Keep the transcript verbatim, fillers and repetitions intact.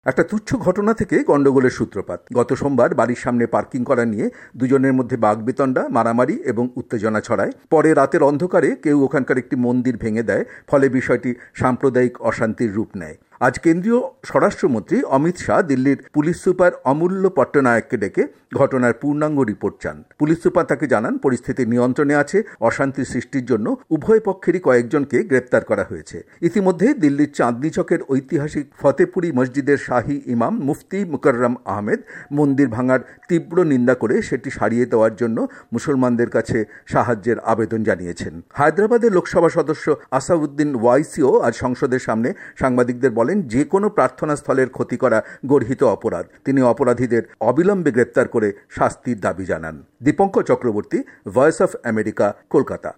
একটা তুচ্ছ ঘটনা থেকে গন্ডগোলের সূত্রপাত। গত সোমবার বাড়ির সামনে পার্কিং করা নিয়ে দুজনের মধ্যে বাগবিতণ্ডা, মারামারি এবং উত্তেজনা ছড়ায়। পরে রাতের অন্ধকারে কেউ ওখানকার একটি মন্দির ভেঙে দেয়, ফলে বিষয়টি সাম্প্রদায়িক অশান্তির রূপ নেয়। আজ কেন্দ্রীয় স্বরাষ্ট্রমন্ত্রী অমিত শাহ দিল্লির পুলিশ সুপার অমূল্য পট্টনায়ককে ডেকে ঘটনার পূর্ণাঙ্গ রিপোর্ট চান। পুলিশ সুপার তাকে জানান, পরিস্থিতি নিয়ন্ত্রণে আছে, অশান্তি সৃষ্টির জন্য উভয় পক্ষেরই কয়েকজনকে গ্রেপ্তার করা হয়েছে। ইতিমধ্যে দিল্লির চাঁদনি চকের ঐতিহাসিক ফতেপুরি মসজিদের শাহী ইমাম মুফতি মুকাররম আহমেদ মন্দির ভাঙার তীব্র নিন্দা করে সেটি সারিয়ে দেওয়ার জন্য মুসলমানদের কাছে সাহায্যের আবেদন জানিয়েছেন। হায়দ্রাবাদের লোকসভা সদস্য আসাউদ্দিন ওয়াইসিও আজ সংসদের সামনে সাংবাদিকদের বলেন, যে কোনো প্রার্থনা স্থলের ক্ষতি করা গর্হিত অপরাধ। তিনি অপরাধীদের অবিলম্বে গ্রেপ্তার করে শাস্তির দাবি জানান। Dipankar Chakraborty, Voice of America, Kolkata.